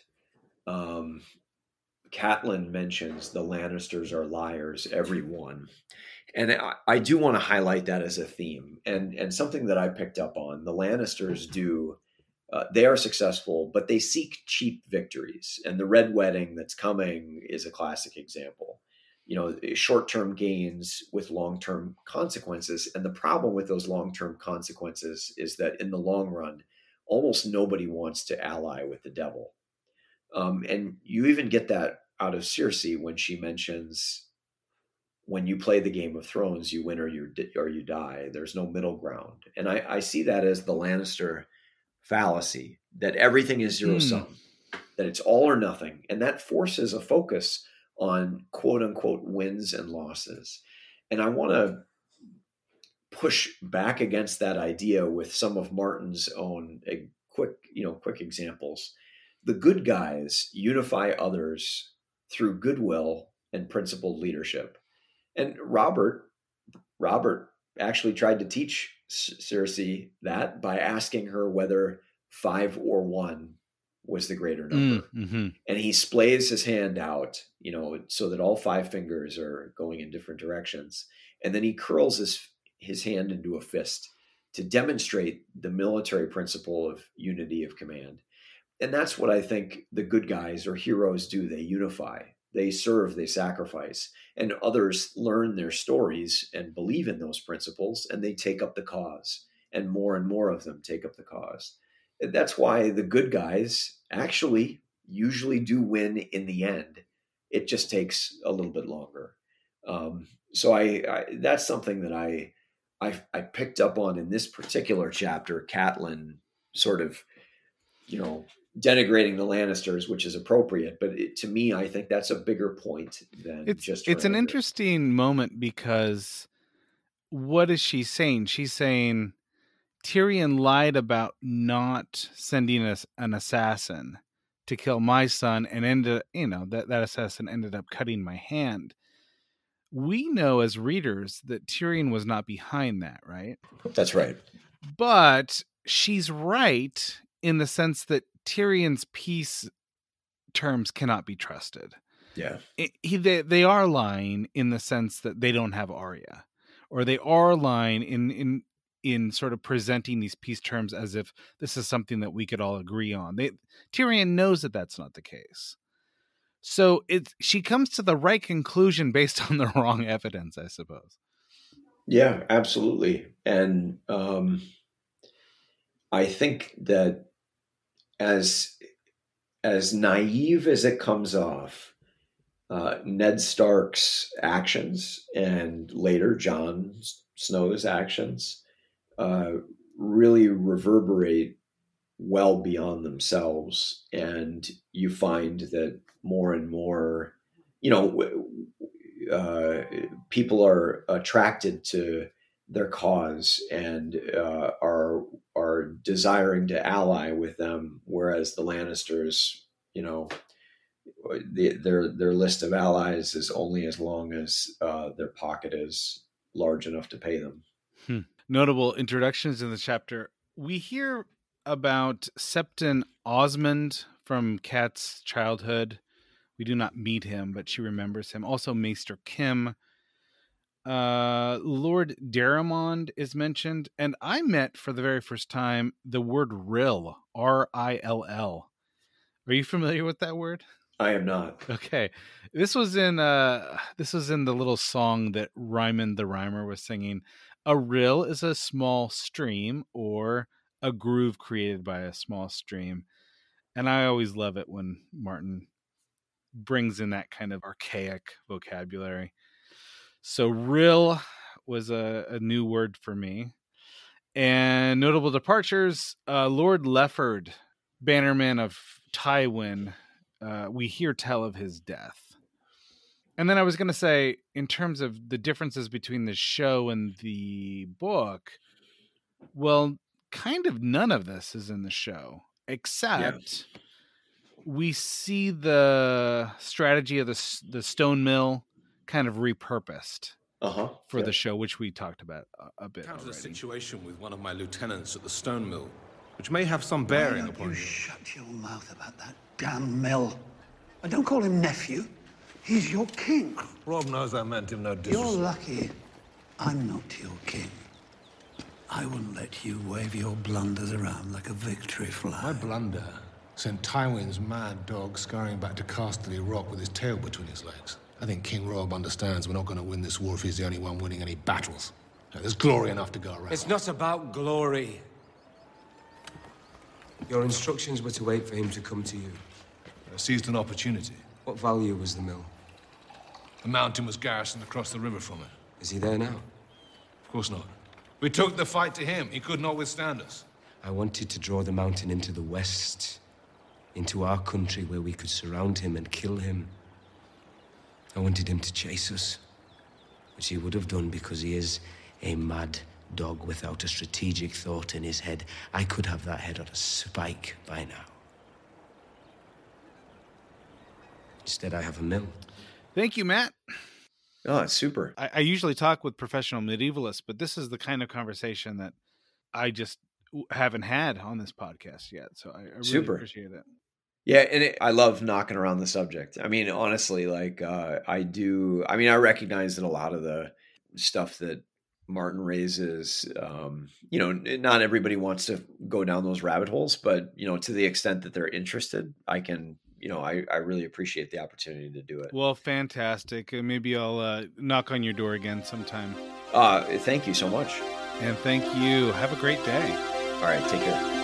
Catelyn mentions the Lannisters are liars, everyone. And I do want to highlight that as a theme and something that I picked up on. The Lannisters do, they are successful, but they seek cheap victories. And the Red Wedding that's coming is a classic example. Short-term gains with long-term consequences. And the problem with those long-term consequences is that in the long run, almost nobody wants to ally with the devil. And you even get that out of Cersei when she mentions, when you play the Game of Thrones, you win or you die. There's no middle ground. And I see that as the Lannister fallacy, that everything is zero sum, that it's all or nothing. And that forces a focus on quote unquote wins and losses. And I want to push back against that idea with some of Martin's own quick examples. The good guys unify others through goodwill and principled leadership. And Robert actually tried to teach Cersei that by asking her whether 5 or 1 was the greater number. Mm-hmm. And he splays his hand out, so that all 5 fingers are going in different directions. And then he curls his hand into a fist to demonstrate the military principle of unity of command. And that's what I think the good guys or heroes do. They unify, they serve, they sacrifice, and others learn their stories and believe in those principles, and they take up the cause, and more of them take up the cause. That's why the good guys actually usually do win in the end. It just takes a little bit longer. So I that's something that I picked up on in this particular chapter. Catelyn sort of, denigrating the Lannisters, which is appropriate, but to me, I think that's a bigger point than it's an interesting moment, because what is she saying? She's saying Tyrion lied about not sending us an assassin to kill my son, and that assassin ended up cutting my hand. We know as readers that Tyrion was not behind that, right? That's right. But she's right in the sense that Tyrion's peace terms cannot be trusted. Yeah. They are lying in the sense that they don't have Arya, or they are lying in sort of presenting these peace terms as if this is something that we could all agree on. Tyrion knows that that's not the case. So she comes to the right conclusion based on the wrong evidence, I suppose. Yeah, absolutely. And I think that as naive as it comes off, Ned Stark's actions and later Jon Snow's actions really reverberate well beyond themselves. And you find that more and more, people are attracted to their cause and are desiring to ally with them, whereas the Lannisters, their list of allies is only as long as their pocket is large enough to pay them. Notable introductions in the chapter. We hear about Septon Osmond from Kat's childhood. We do not meet him, but she remembers him. Also, Maester Kim. Lord Daramond is mentioned, and I met for the very first time the word rill, R-I-L-L. Are you familiar with that word? I am not. Okay, this was in the little song that Ryman the Rhymer was singing. A rill is a small stream or a groove created by a small stream, and I always love it when Martin brings in that kind of archaic vocabulary. So rill was a new word for me. And notable departures, Lord Lefford, Bannerman of Tywin, we hear tell of his death. And then I was going to say, in terms of the differences between the show and the book, well, kind of none of this is in the show, except we see the strategy of the stone mill kind of repurposed for the show, which we talked about a bit already. A situation with one of my lieutenants at the stone mill, which may have some bearing upon you. Shut your mouth about that damn mill. And don't call him nephew. He's your king. Rob knows I meant him no disrespect. You're lucky I'm not your king. I wouldn't let you wave your blunders around like a victory flag. My blunder sent Tywin's mad dog scurrying back to Casterly Rock with his tail between his legs. I think King Rob understands we're not going to win this war if he's the only one winning any battles. There's glory enough to go around. It's not about glory. Your instructions were to wait for him to come to you. I seized an opportunity. What value was the mill? The mountain was garrisoned across the river from it. Is he there now? Of course not. We took the fight to him. He could not withstand us. I wanted to draw the mountain into the west, into our country where we could surround him and kill him. I wanted him to chase us, which he would have done because he is a mad dog without a strategic thought in his head. I could have that head on a spike by now. Instead, I have a mill. Thank you, Matt. Oh, it's super. I usually talk with professional medievalists, but this is the kind of conversation that I just haven't had on this podcast yet. So I really appreciate it. Yeah, and I love knocking around the subject. I mean, honestly, like I recognize that a lot of the stuff that Martin raises, not everybody wants to go down those rabbit holes, but, to the extent that they're interested, I can, I really appreciate the opportunity to do it. Well, fantastic. Maybe I'll knock on your door again sometime. Thank you so much. And thank you. Have a great day. All right, take care.